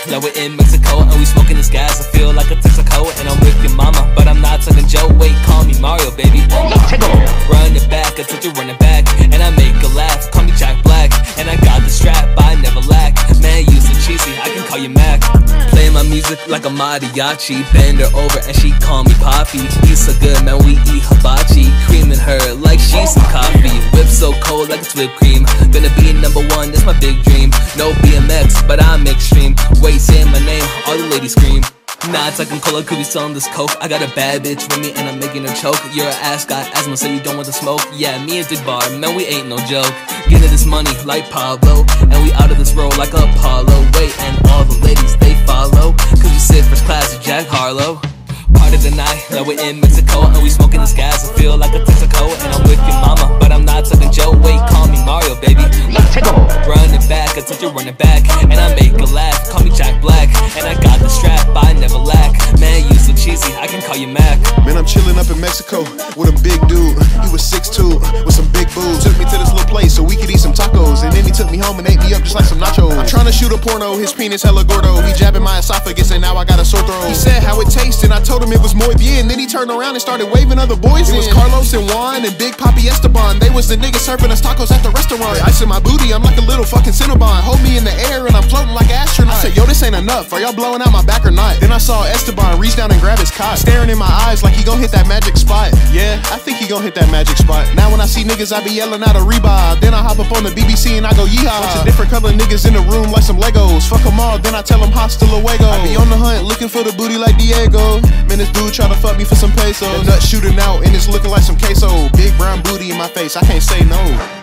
like we're in Mexico and we smoking this gas. I feel like a Texaco and I'm with your mama, but I'm not talking Joe. Wait, call me Mario, baby. Run it back, I took you running back, and I make her laugh. Call me Jack Black, and I got the strap, I never lack. Man, you so cheesy, I can call you Mac. Playing my music like a mariachi, bend her over and she call me Poppy. Eat so good, man, we eat hibachi, creaming her like she's some coffee. Whip so cold like it's whipped cream. Gonna be #1, that's my big dream. No BMX, but I'm extreme. Wait, saying my name, all the ladies scream. Nah, it's like I'm cola, could be selling this coke. I got a bad bitch with me and I'm making her choke. You're an ass guy, asthma, so you don't want to smoke. Yeah, me and Dick Bar, man, we ain't no joke. Getting this money like Pablo, and we out of this road like Apollo. Wait, and all the ladies, they follow, cause we sit first class with Jack Harlow. Part of the night, like we're in Mexico and we smoking this gas. I feel like a Texaco and I'm with your mama, but I'm not talking Joe. Wait, call me Mario, baby. Run it back, I took you running back, and I make her laugh. Call me Jack Black, and I got the strap, I never lack. Man, you so cheesy, I can call you Mac. Man, I'm chilling up in Mexico with a big dude. He was 6'2", with some big boobs. Took me to this little place so we could eat some tacos, and then he took me home and ate me up just like some nachos. I'm trying to shoot a porno, his penis hella gordo. He jabbing my esophagus and now I got a sore throat. He said how it tastes and I told him it was muy bien. Then he turned around and started waving other boys in. It was Carlos and Juan and Big Papi Esteban. They was the niggas serving us tacos at the restaurant. Ice in my booty, I'm like a little fucking Cinnabon. Hold me in the air and I'm floating like an astronaut. I said, yo, this ain't enough. Are y'all blowing out my back or not? Then I saw Esteban reach down and grab his cock, staring in my eyes like he gon' hit that magic spot. Yeah, I think he gon' hit that magic spot. Now when I see niggas, I be yelling out a Reba. Then I hop up on the BBC and I go yeehaw. Bunch of different color niggas in the room like some Legos. Fuck them all, then I tell them hasta luego. I be on the hunt looking for the booty like Diego. Man, this dude try to fuck me for some pesos. The nut shooting out and it's looking like some queso. Big brown booty in my face, I can't say no.